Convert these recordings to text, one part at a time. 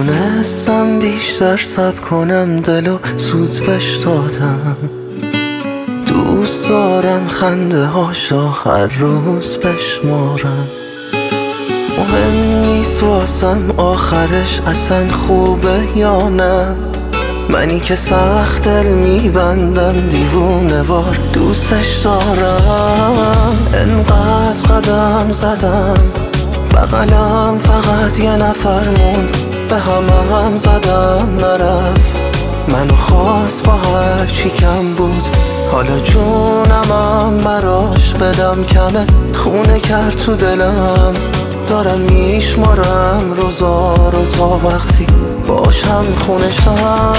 تونستم بیشتر صبر کنم، دلو سوز بش دادم. دوست دارم خنده هاشو هر روز بشمارم. مهم نیست واسم آخرش اصلا خوبه یا نه، منی که سخت دل میبندم دیوونه وار دوستش دارم. انقدر قدم زدم بغلم فقط یه نفر موند، به همم زدم نرفت، منو خواست با هر چی کم بود. حالا جونمم براش بدم کمه، خونه کرد تو دلم. دارم میشمارم روزا رو تا وقتی باشم خونشم.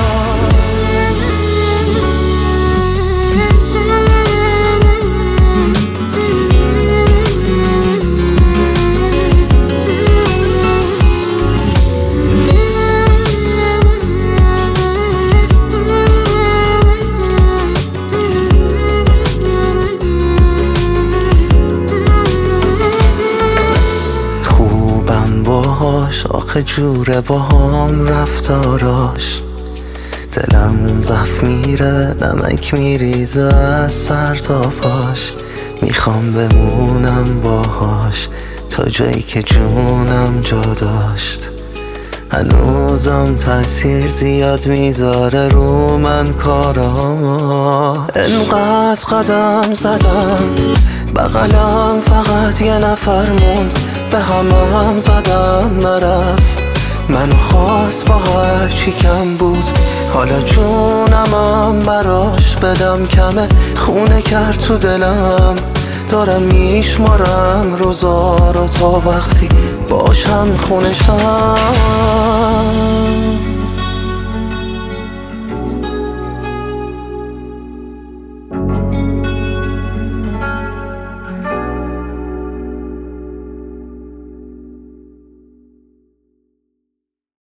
آخه جوره با هم رفتاراش، دلم زف میره نمک میریزه از سر تا پاش. میخوام بمونم باهاش تا جایی که جونم جا داشت. هنوزم تأثیر زیاد میذاره رو من کارا. انقدر قدم زدم بغلم فقط یه نفر موند، به همم زدم نرفت، منو خواست با هر چی کم بود. حالا جونمم براش بدم کمه، خونه کرد تو دلم. دارم میشمارم روزا رو تا وقتی باشم خونشم.